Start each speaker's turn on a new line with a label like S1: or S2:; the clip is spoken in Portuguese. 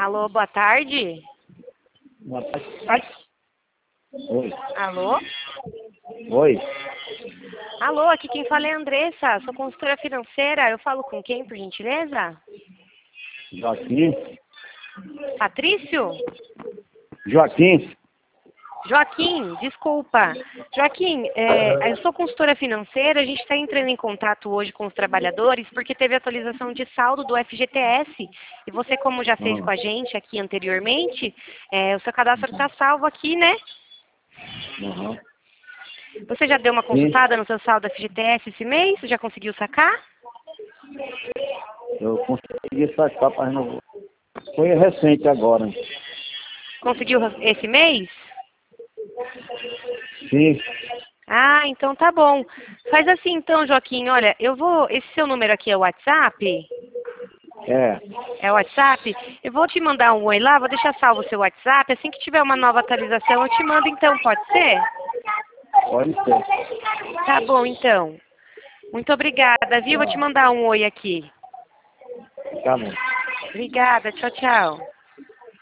S1: Alô, boa tarde.
S2: Boa tarde. Ai. Oi.
S1: Alô?
S2: Oi.
S1: Alô, aqui quem fala é a Andressa, sou consultora financeira. Eu falo com quem, por gentileza?
S2: Joaquim.
S1: Patrício?
S2: Joaquim.
S1: Joaquim, desculpa. Joaquim, eu sou consultora financeira, a gente está entrando em contato hoje com os trabalhadores porque teve atualização de saldo do FGTS. E você, como já fez com a gente aqui anteriormente, o seu cadastro está salvo aqui, né?
S2: Uhum.
S1: Você já deu uma
S2: Sim.
S1: consultada no seu saldo FGTS esse mês? Já conseguiu sacar?
S2: Eu consegui sacar, mas não. Foi recente agora.
S1: Conseguiu esse mês?
S2: Sim.
S1: Ah, então tá bom. Faz assim então, Joaquim, olha, esse seu número aqui é o WhatsApp?
S2: É.
S1: É o WhatsApp? Eu vou te mandar um oi lá, vou deixar salvo o seu WhatsApp. Assim que tiver uma nova atualização, eu te mando então, pode ser?
S2: Pode ser.
S1: Tá bom, então. Muito obrigada, viu? Vou te mandar um oi aqui.
S2: Tá bom.
S1: Obrigada, tchau, tchau.